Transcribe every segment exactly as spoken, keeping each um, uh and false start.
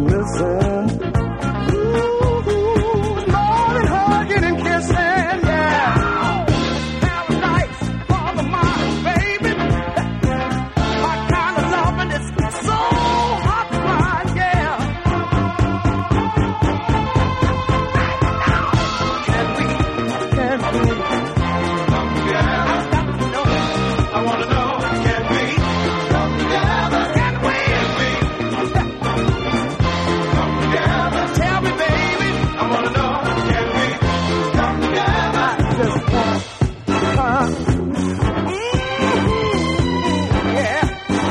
reminiscing. Ooh, more than hugging and kissing, yeah. Paradise for the mind, baby. My kind of loving is so hot to find, yeah. Can we, can we come together? I've got to know. I want to know. Can we come together? Can we? Can we come together? Tell me, baby. I want to know. Can we come together? I just want to come. Mm-hmm. Yeah.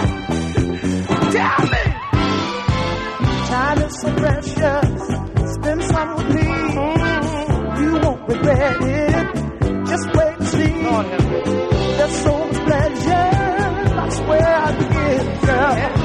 Tell me. Time is so precious. Spend some with me. You won't regret it. Just wait and see. There's so much pleasure. I swear I did, girl.